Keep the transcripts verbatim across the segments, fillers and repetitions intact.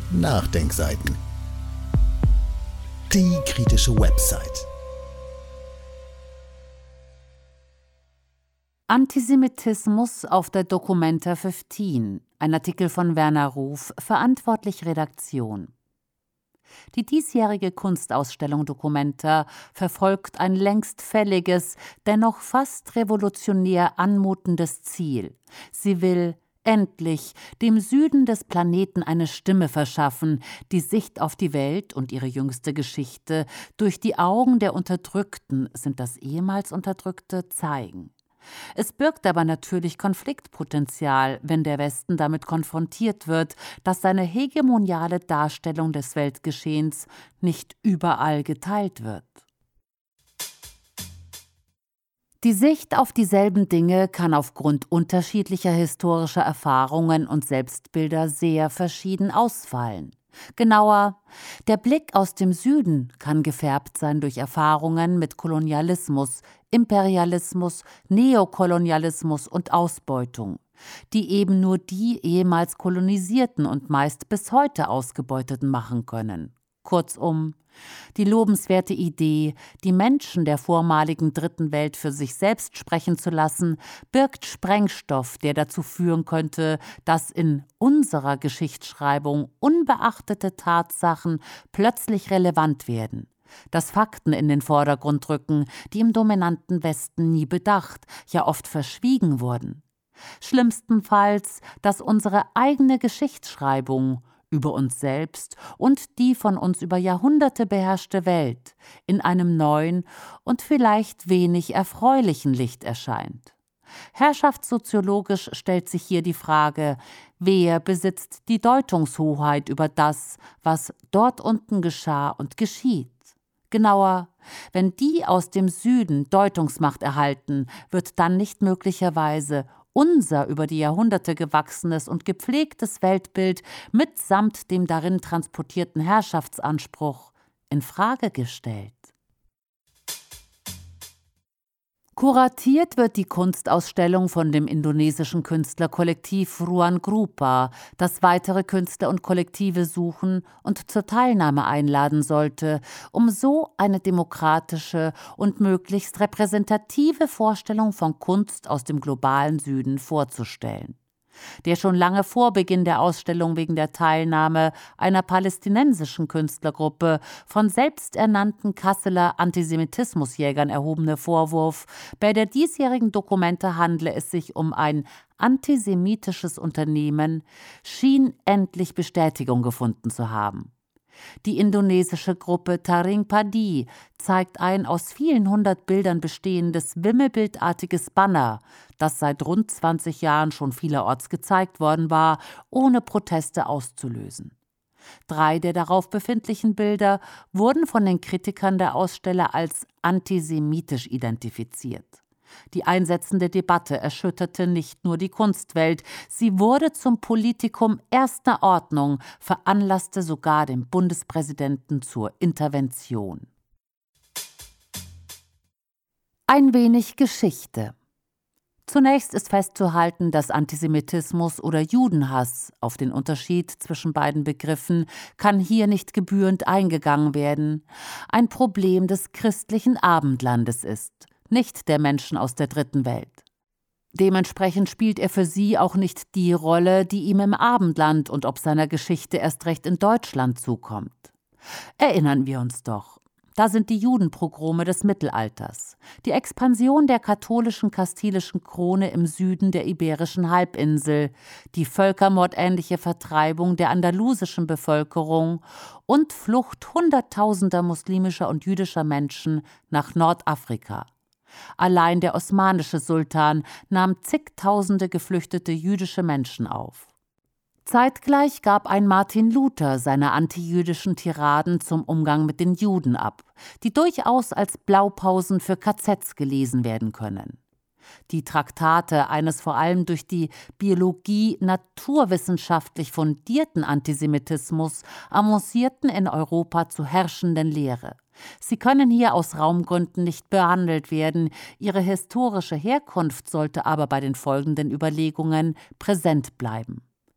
Nachdenkseiten. Die kritische Website. Antisemitismus auf der Documenta fünfzehn, ein Artikel von Werner Ruf, verantwortlich Redaktion. Die diesjährige Kunstausstellung Documenta verfolgt ein längst fälliges, dennoch fast revolutionär anmutendes Ziel. Sie will endlich dem Süden des Planeten eine Stimme verschaffen, die Sicht auf die Welt und ihre jüngste Geschichte durch die Augen der Unterdrückten, sind das ehemals Unterdrückte, zeigen. Es birgt aber natürlich Konfliktpotenzial, wenn der Westen damit konfrontiert wird, dass seine hegemoniale Darstellung des Weltgeschehens nicht überall geteilt wird. Die Sicht auf dieselben Dinge kann aufgrund unterschiedlicher historischer Erfahrungen und Selbstbilder sehr verschieden ausfallen. Genauer, der Blick aus dem Süden kann gefärbt sein durch Erfahrungen mit Kolonialismus, Imperialismus, Neokolonialismus und Ausbeutung, die eben nur die ehemals Kolonisierten und meist bis heute Ausgebeuteten machen können. Kurzum, die lobenswerte Idee, die Menschen der vormaligen Dritten Welt für sich selbst sprechen zu lassen, birgt Sprengstoff, der dazu führen könnte, dass in unserer Geschichtsschreibung unbeachtete Tatsachen plötzlich relevant werden, dass Fakten in den Vordergrund rücken, die im dominanten Westen nie bedacht, ja oft verschwiegen wurden. Schlimmstenfalls, dass unsere eigene Geschichtsschreibung über uns selbst und die von uns über Jahrhunderte beherrschte Welt in einem neuen und vielleicht wenig erfreulichen Licht erscheint. Herrschaftssoziologisch stellt sich hier die Frage, wer besitzt die Deutungshoheit über das, was dort unten geschah und geschieht? Genauer, wenn die aus dem Süden Deutungsmacht erhalten, wird dann nicht möglicherweise unser über die Jahrhunderte gewachsenes und gepflegtes Weltbild mitsamt dem darin transportierten Herrschaftsanspruch in Frage gestellt? Kuratiert wird die Kunstausstellung von dem indonesischen Künstlerkollektiv Ruang Grupa, das weitere Künstler und Kollektive suchen und zur Teilnahme einladen sollte, um so eine demokratische und möglichst repräsentative Vorstellung von Kunst aus dem globalen Süden vorzustellen. Der schon lange vor Beginn der Ausstellung wegen der Teilnahme einer palästinensischen Künstlergruppe von selbsternannten Kasseler Antisemitismusjägern erhobene Vorwurf, bei der diesjährigen Documenta handle es sich um ein antisemitisches Unternehmen, schien endlich Bestätigung gefunden zu haben. Die indonesische Gruppe Taring Padi zeigt ein aus vielen hundert Bildern bestehendes wimmelbildartiges Banner, das seit rund zwanzig Jahren schon vielerorts gezeigt worden war, ohne Proteste auszulösen. Drei der darauf befindlichen Bilder wurden von den Kritikern der Aussteller als antisemitisch identifiziert. Die einsetzende Debatte erschütterte nicht nur die Kunstwelt, sie wurde zum Politikum erster Ordnung, veranlasste sogar den Bundespräsidenten zur Intervention. Ein wenig Geschichte. Zunächst ist festzuhalten, dass Antisemitismus oder Judenhass, auf den Unterschied zwischen beiden Begriffen, kann hier nicht gebührend eingegangen werden, ein Problem des christlichen Abendlandes ist, nicht der Menschen aus der Dritten Welt. Dementsprechend spielt er für sie auch nicht die Rolle, die ihm im Abendland und ob seiner Geschichte erst recht in Deutschland zukommt. Erinnern wir uns doch. Da sind die Judenpogrome des Mittelalters, die Expansion der katholischen kastilischen Krone im Süden der Iberischen Halbinsel, die völkermordähnliche Vertreibung der andalusischen Bevölkerung und Flucht hunderttausender muslimischer und jüdischer Menschen nach Nordafrika. Allein der osmanische Sultan nahm zigtausende geflüchtete jüdische Menschen auf. Zeitgleich gab ein Martin Luther seine antijüdischen Tiraden zum Umgang mit den Juden ab, die durchaus als Blaupausen für K Zs gelesen werden können. Die Traktate eines vor allem durch die Biologie naturwissenschaftlich fundierten Antisemitismus avancierten in Europa zur herrschenden Lehre. Sie können hier aus Raumgründen nicht behandelt werden, ihre historische Herkunft sollte aber bei den folgenden Überlegungen präsent bleiben.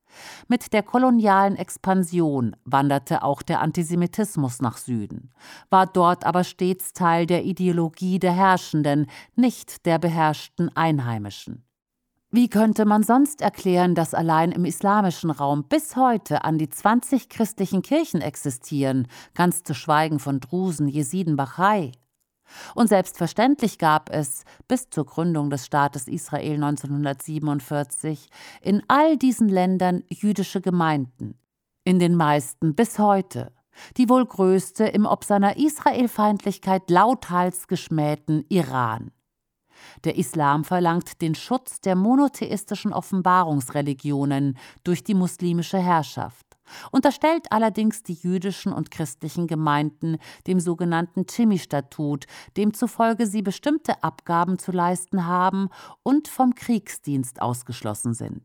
Mit der kolonialen Expansion wanderte auch der Antisemitismus nach Süden, war dort aber stets Teil der Ideologie der Herrschenden, nicht der beherrschten Einheimischen. Wie könnte man sonst erklären, dass allein im islamischen Raum bis heute an die zwanzig christlichen Kirchen existieren, ganz zu schweigen von Drusen, Jesiden, Bahai? Und selbstverständlich gab es, bis zur Gründung des Staates Israel neunzehnhundertsiebenundvierzig, in all diesen Ländern jüdische Gemeinden, in den meisten bis heute, die wohl größte im ob seiner Israelfeindlichkeit lauthals geschmähten Iran. Der Islam verlangt den Schutz der monotheistischen Offenbarungsreligionen durch die muslimische Herrschaft, unterstellt allerdings die jüdischen und christlichen Gemeinden dem sogenannten Dhimmi-Statut, demzufolge sie bestimmte Abgaben zu leisten haben und vom Kriegsdienst ausgeschlossen sind.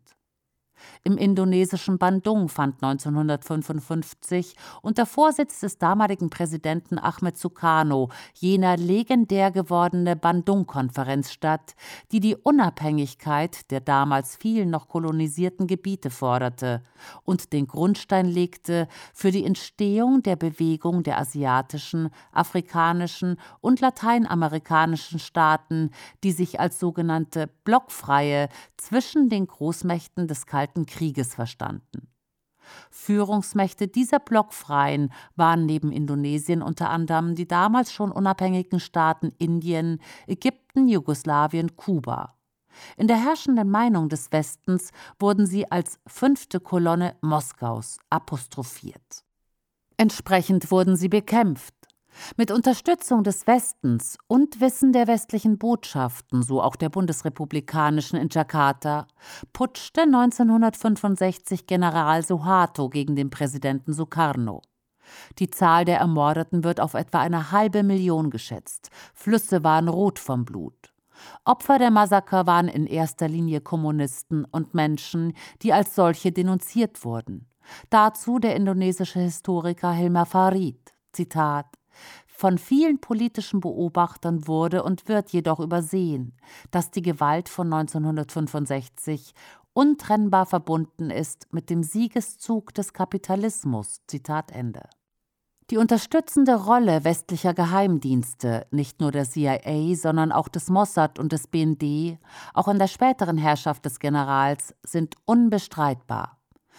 Im indonesischen Bandung fand neunzehnhundertfünfundfünfzig unter Vorsitz des damaligen Präsidenten Ahmed Sukarno jener legendär gewordene Bandung-Konferenz statt, die die Unabhängigkeit der damals vielen noch kolonisierten Gebiete forderte und den Grundstein legte für die Entstehung der Bewegung der asiatischen, afrikanischen und lateinamerikanischen Staaten, die sich als sogenannte Blockfreie zwischen den Großmächten des Kalten Krieges verstanden. Führungsmächte dieser Blockfreien waren neben Indonesien unter anderem die damals schon unabhängigen Staaten Indien, Ägypten, Jugoslawien, Kuba. In der herrschenden Meinung des Westens wurden sie als fünfte Kolonne Moskaus apostrophiert. Entsprechend wurden sie bekämpft. Mit Unterstützung des Westens und Wissen der westlichen Botschaften, so auch der bundesrepublikanischen in Jakarta, putschte neunzehnhundertfünfundsechzig General Suharto gegen den Präsidenten Sukarno. Die Zahl der Ermordeten wird auf etwa eine halbe Million geschätzt. Flüsse waren rot vom Blut. Opfer der Massaker waren in erster Linie Kommunisten und Menschen, die als solche denunziert wurden. Dazu der indonesische Historiker Hilmar Farid, Zitat: Von vielen politischen Beobachtern wurde und wird jedoch übersehen, dass die Gewalt von neunzehnhundertfünfundsechzig untrennbar verbunden ist mit dem Siegeszug des Kapitalismus. Zitat Ende. Die unterstützende Rolle westlicher Geheimdienste, nicht nur der C I A, sondern auch des Mossad und des B N D, auch in der späteren Herrschaft des Generals, sind unbestreitbar.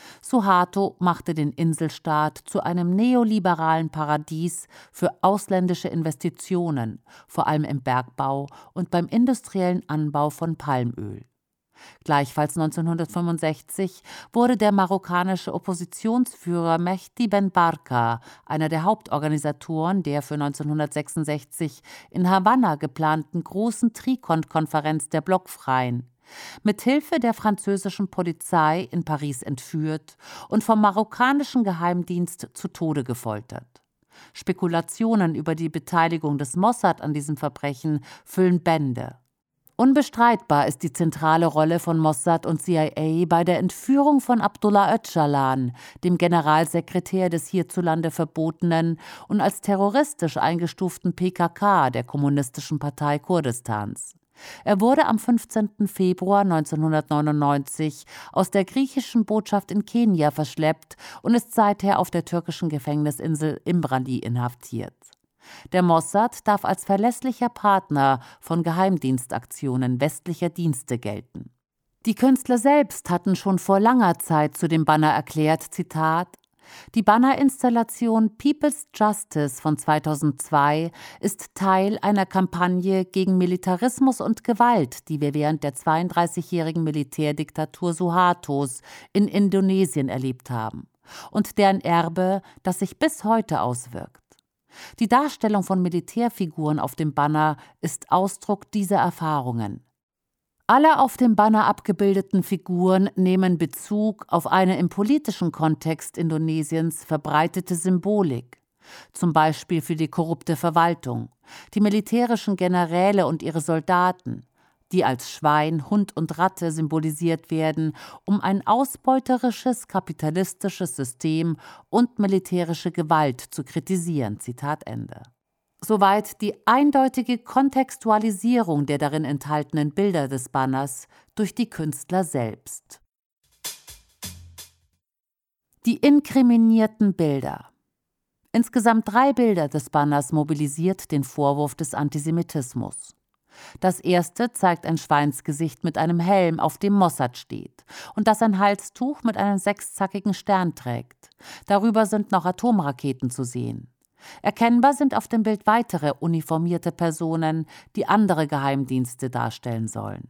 Suharto machte den Inselstaat zu einem neoliberalen Paradies für ausländische Investitionen, vor allem im Bergbau und beim industriellen Anbau von Palmöl. Gleichfalls neunzehnhundertfünfundsechzig wurde der marokkanische Oppositionsführer Mehdi Ben Barka, einer der Hauptorganisatoren der für neunzehnhundertsechsundsechzig in Havanna geplanten großen Trikont-Konferenz der Blockfreien, mit Hilfe der französischen Polizei in Paris entführt und vom marokkanischen Geheimdienst zu Tode gefoltert. Spekulationen über die Beteiligung des Mossad an diesem Verbrechen füllen Bände. Unbestreitbar ist die zentrale Rolle von Mossad und C I A bei der Entführung von Abdullah Öcalan, dem Generalsekretär des hierzulande verbotenen und als terroristisch eingestuften P K K, der Kommunistischen Partei Kurdistans. Er wurde am fünfzehnten Februar neunzehnhundertneunundneunzig aus der griechischen Botschaft in Kenia verschleppt und ist seither auf der türkischen Gefängnisinsel Imrali inhaftiert. Der Mossad darf als verlässlicher Partner von Geheimdienstaktionen westlicher Dienste gelten. Die Künstler selbst hatten schon vor langer Zeit zu dem Banner erklärt, Zitat: Die Banner-Installation People's Justice von zweitausendzwei ist Teil einer Kampagne gegen Militarismus und Gewalt, die wir während der zweiunddreißigjährigen Militärdiktatur Suhartos in Indonesien erlebt haben und deren Erbe, das sich bis heute auswirkt. Die Darstellung von Militärfiguren auf dem Banner ist Ausdruck dieser Erfahrungen. Alle auf dem Banner abgebildeten Figuren nehmen Bezug auf eine im politischen Kontext Indonesiens verbreitete Symbolik, zum Beispiel für die korrupte Verwaltung, die militärischen Generäle und ihre Soldaten, die als Schwein, Hund und Ratte symbolisiert werden, um ein ausbeuterisches, kapitalistisches System und militärische Gewalt zu kritisieren. Zitat Ende. Soweit die eindeutige Kontextualisierung der darin enthaltenen Bilder des Banners durch die Künstler selbst. Die inkriminierten Bilder. Insgesamt drei Bilder des Banners mobilisiert den Vorwurf des Antisemitismus. Das erste zeigt ein Schweinsgesicht mit einem Helm, auf dem Mossad steht, und das ein Halstuch mit einem sechszackigen Stern trägt. Darüber sind noch Atomraketen zu sehen. Erkennbar sind auf dem Bild weitere uniformierte Personen, die andere Geheimdienste darstellen sollen.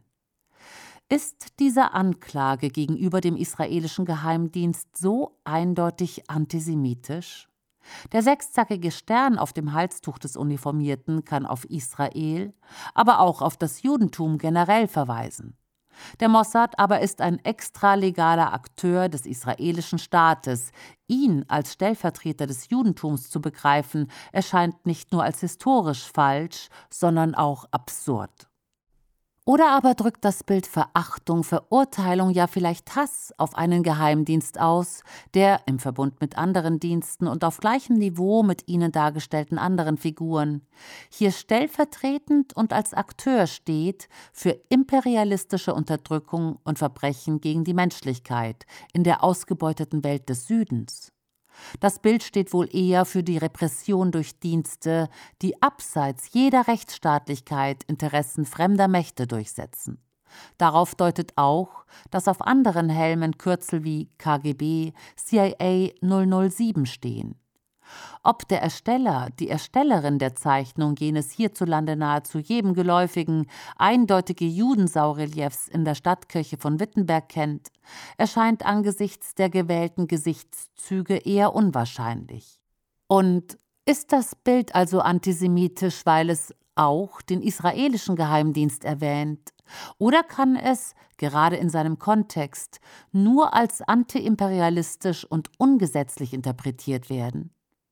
Ist diese Anklage gegenüber dem israelischen Geheimdienst so eindeutig antisemitisch? Der sechszackige Stern auf dem Halstuch des Uniformierten kann auf Israel, aber auch auf das Judentum generell verweisen. Der Mossad aber ist ein extralegaler Akteur des israelischen Staates. Ihn als Stellvertreter des Judentums zu begreifen, erscheint nicht nur als historisch falsch, sondern auch absurd. Oder aber drückt das Bild Verachtung, Verurteilung, ja vielleicht Hass auf einen Geheimdienst aus, der im Verbund mit anderen Diensten und auf gleichem Niveau mit ihnen dargestellten anderen Figuren hier stellvertretend und als Akteur steht für imperialistische Unterdrückung und Verbrechen gegen die Menschlichkeit in der ausgebeuteten Welt des Südens. Das Bild steht wohl eher für die Repression durch Dienste, die abseits jeder Rechtsstaatlichkeit Interessen fremder Mächte durchsetzen. Darauf deutet auch, dass auf anderen Helmen Kürzel wie K G B, C I A null null sieben stehen. Ob der Ersteller, die Erstellerin der Zeichnung jenes hierzulande nahezu jedem geläufigen, eindeutige Judensau-Reliefs in der Stadtkirche von Wittenberg kennt, erscheint angesichts der gewählten Gesichtszüge eher unwahrscheinlich. Und ist das Bild also antisemitisch, weil es auch den israelischen Geheimdienst erwähnt? Oder kann es, gerade in seinem Kontext, nur als antiimperialistisch und ungesetzlich interpretiert werden?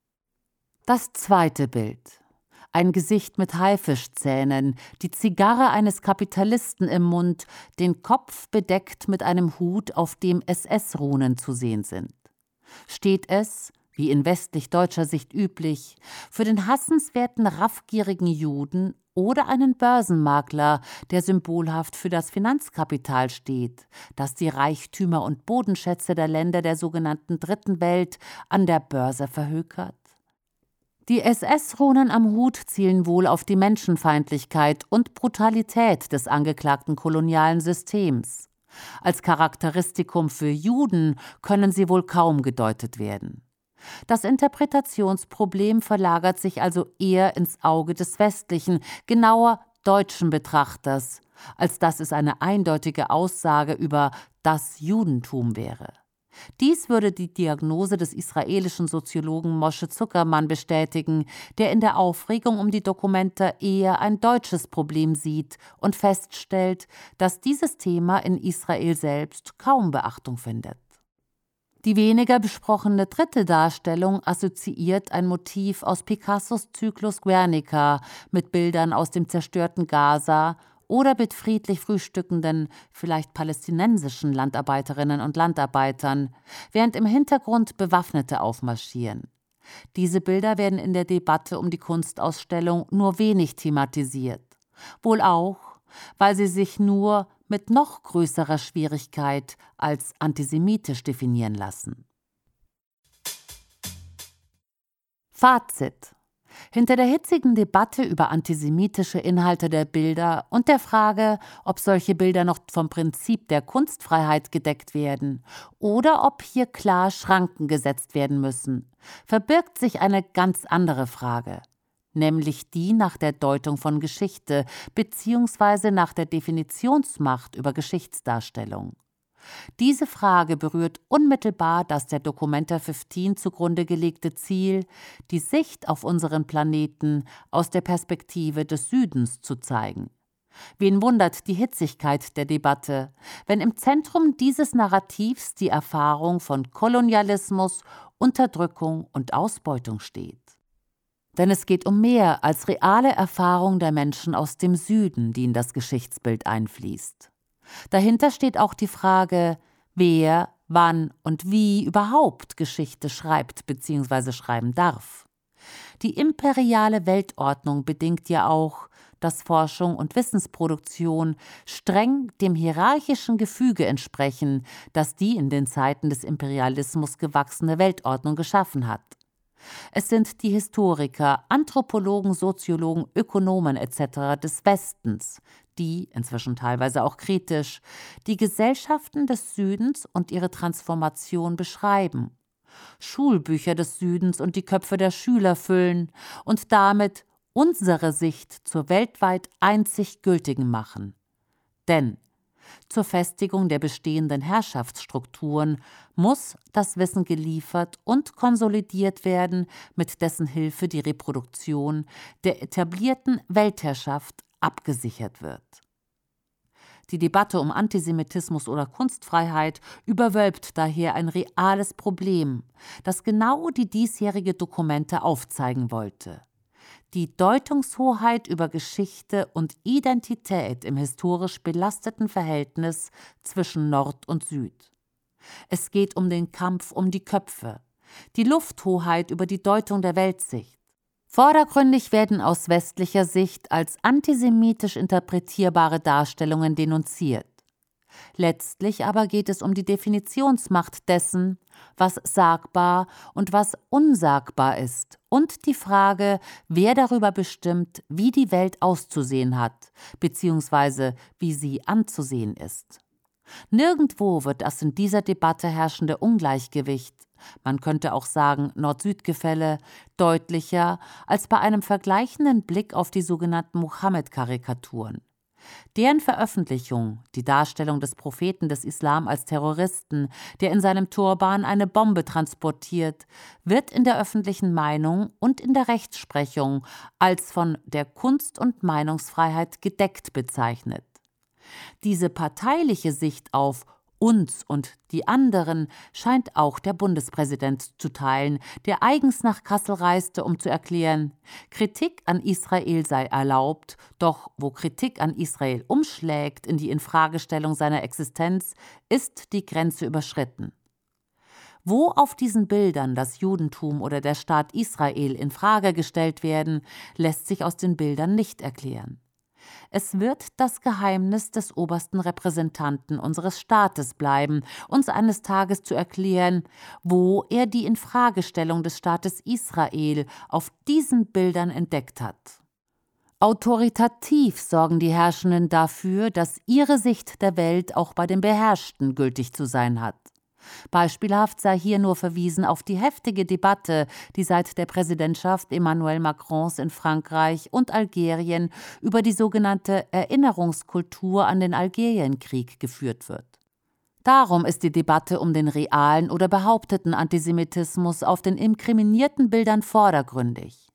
Das zweite Bild. Ein Gesicht mit Haifischzähnen, die Zigarre eines Kapitalisten im Mund, den Kopf bedeckt mit einem Hut, auf dem S S-Runen zu sehen sind. Steht es, wie in westlich-deutscher Sicht üblich, für den hassenswerten, raffgierigen Juden oder einen Börsenmakler, der symbolhaft für das Finanzkapital steht, das die Reichtümer und Bodenschätze der Länder der sogenannten Dritten Welt an der Börse verhökert? Die S S-Runen am Hut zielen wohl auf die Menschenfeindlichkeit und Brutalität des angeklagten kolonialen Systems. Als Charakteristikum für Juden können sie wohl kaum gedeutet werden. Das Interpretationsproblem verlagert sich also eher ins Auge des westlichen, genauer deutschen Betrachters, als dass es eine eindeutige Aussage über das Judentum wäre. Dies würde die Diagnose des israelischen Soziologen Moshe Zuckermann bestätigen, der in der Aufregung um die Dokumente eher ein deutsches Problem sieht und feststellt, dass dieses Thema in Israel selbst kaum Beachtung findet. Die weniger besprochene dritte Darstellung assoziiert ein Motiv aus Picassos Zyklus Guernica mit Bildern aus dem zerstörten Gaza oder mit friedlich frühstückenden, vielleicht palästinensischen Landarbeiterinnen und Landarbeitern, während im Hintergrund Bewaffnete aufmarschieren. Diese Bilder werden in der Debatte um die Kunstausstellung nur wenig thematisiert. Wohl auch, weil sie sich nur mit noch größerer Schwierigkeit als antisemitisch definieren lassen. Fazit: Hinter der hitzigen Debatte über antisemitische Inhalte der Bilder und der Frage, ob solche Bilder noch vom Prinzip der Kunstfreiheit gedeckt werden oder ob hier klar Schranken gesetzt werden müssen, verbirgt sich eine ganz andere Frage, nämlich die nach der Deutung von Geschichte bzw. nach der Definitionsmacht über Geschichtsdarstellung. Diese Frage berührt unmittelbar das der Documenta fünfzehn zugrunde gelegte Ziel, die Sicht auf unseren Planeten aus der Perspektive des Südens zu zeigen. Wen wundert die Hitzigkeit der Debatte, wenn im Zentrum dieses Narrativs die Erfahrung von Kolonialismus, Unterdrückung und Ausbeutung steht? Denn es geht um mehr als reale Erfahrung der Menschen aus dem Süden, die in das Geschichtsbild einfließt. Dahinter steht auch die Frage, wer, wann und wie überhaupt Geschichte schreibt bzw. schreiben darf. Die imperiale Weltordnung bedingt ja auch, dass Forschung und Wissensproduktion streng dem hierarchischen Gefüge entsprechen, das die in den Zeiten des Imperialismus gewachsene Weltordnung geschaffen hat. Es sind die Historiker, Anthropologen, Soziologen, Ökonomen et cetera des Westens, die, inzwischen teilweise auch kritisch, die Gesellschaften des Südens und ihre Transformation beschreiben, Schulbücher des Südens und die Köpfe der Schüler füllen und damit unsere Sicht zur weltweit einzig gültigen machen. Denn zur Festigung der bestehenden Herrschaftsstrukturen muss das Wissen geliefert und konsolidiert werden, mit dessen Hilfe die Reproduktion der etablierten Weltherrschaft abgesichert wird. Die Debatte um Antisemitismus oder Kunstfreiheit überwölbt daher ein reales Problem, das genau die diesjährige Dokumente aufzeigen wollte: die Deutungshoheit über Geschichte und Identität im historisch belasteten Verhältnis zwischen Nord und Süd. Es geht um den Kampf um die Köpfe, die Lufthoheit über die Deutung der Weltsicht. Vordergründig werden aus westlicher Sicht als antisemitisch interpretierbare Darstellungen denunziert. Letztlich aber geht es um die Definitionsmacht dessen, was sagbar und was unsagbar ist, und die Frage, wer darüber bestimmt, wie die Welt auszusehen hat, beziehungsweise wie sie anzusehen ist. Nirgendwo wird das in dieser Debatte herrschende Ungleichgewicht, man könnte auch sagen Nord-Süd-Gefälle, deutlicher als bei einem vergleichenden Blick auf die sogenannten Mohammed-Karikaturen. Deren Veröffentlichung, die Darstellung des Propheten des Islam als Terroristen, der in seinem Turban eine Bombe transportiert, wird in der öffentlichen Meinung und in der Rechtsprechung als von der Kunst- und Meinungsfreiheit gedeckt bezeichnet. Diese parteiliche Sicht auf uns und die anderen scheint auch der Bundespräsident zu teilen, der eigens nach Kassel reiste, um zu erklären, Kritik an Israel sei erlaubt, doch wo Kritik an Israel umschlägt in die Infragestellung seiner Existenz, ist die Grenze überschritten. Wo auf diesen Bildern das Judentum oder der Staat Israel in Frage gestellt werden, lässt sich aus den Bildern nicht erklären. Es wird das Geheimnis des obersten Repräsentanten unseres Staates bleiben, uns eines Tages zu erklären, wo er die Infragestellung des Staates Israel auf diesen Bildern entdeckt hat. Autoritativ sorgen die Herrschenden dafür, dass ihre Sicht der Welt auch bei den Beherrschten gültig zu sein hat. Beispielhaft sei hier nur verwiesen auf die heftige Debatte, die seit der Präsidentschaft Emmanuel Macrons in Frankreich und Algerien über die sogenannte Erinnerungskultur an den Algerienkrieg geführt wird. Darum ist die Debatte um den realen oder behaupteten Antisemitismus auf den inkriminierten Bildern vordergründig.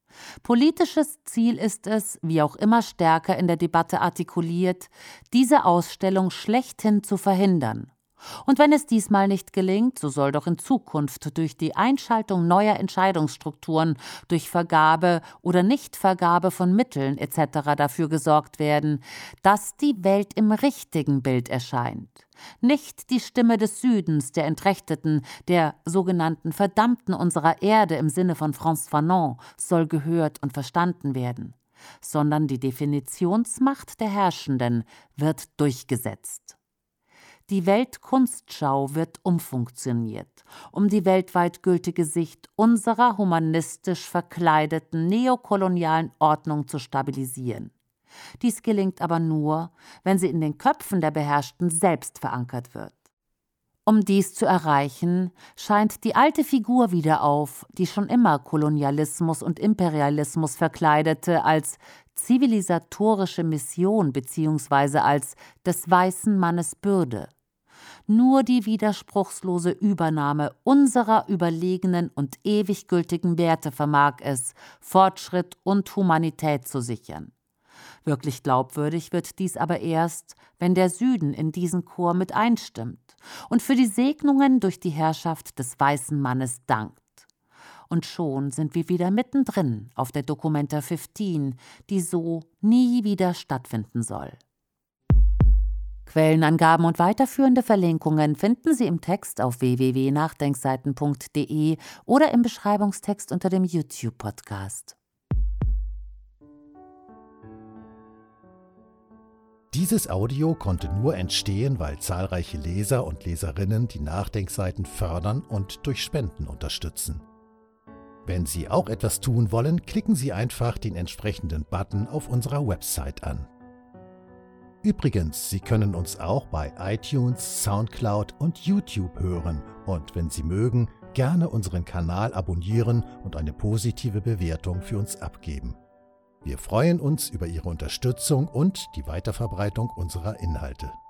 Politisches Ziel ist es, wie auch immer stärker in der Debatte artikuliert, diese Ausstellung schlechthin zu verhindern. Und wenn es diesmal nicht gelingt, so soll doch in Zukunft durch die Einschaltung neuer Entscheidungsstrukturen, durch Vergabe oder Nichtvergabe von Mitteln et cetera dafür gesorgt werden, dass die Welt im richtigen Bild erscheint. Nicht die Stimme des Südens, der Entrechteten, der sogenannten Verdammten unserer Erde im Sinne von Frantz Fanon soll gehört und verstanden werden, sondern die Definitionsmacht der Herrschenden wird durchgesetzt. Die Weltkunstschau wird umfunktioniert, um die weltweit gültige Sicht unserer humanistisch verkleideten neokolonialen Ordnung zu stabilisieren. Dies gelingt aber nur, wenn sie in den Köpfen der Beherrschten selbst verankert wird. Um dies zu erreichen, scheint die alte Figur wieder auf, die schon immer Kolonialismus und Imperialismus verkleidete, als zivilisatorische Mission bzw. als des weißen Mannes Bürde. Nur die widerspruchslose Übernahme unserer überlegenen und ewig gültigen Werte vermag es, Fortschritt und Humanität zu sichern. Wirklich glaubwürdig wird dies aber erst, wenn der Süden in diesen Chor mit einstimmt und für die Segnungen durch die Herrschaft des weißen Mannes dankt. Und schon sind wir wieder mittendrin auf der Documenta fünfzehn, die so nie wieder stattfinden soll. Quellenangaben und weiterführende Verlinkungen finden Sie im Text auf w w w punkt nachdenkseiten punkt d e oder im Beschreibungstext unter dem YouTube-Podcast. Dieses Audio konnte nur entstehen, weil zahlreiche Leser und Leserinnen die Nachdenkseiten fördern und durch Spenden unterstützen. Wenn Sie auch etwas tun wollen, klicken Sie einfach den entsprechenden Button auf unserer Website an. Übrigens, Sie können uns auch bei iTunes, Soundcloud und YouTube hören und wenn Sie mögen, gerne unseren Kanal abonnieren und eine positive Bewertung für uns abgeben. Wir freuen uns über Ihre Unterstützung und die Weiterverbreitung unserer Inhalte.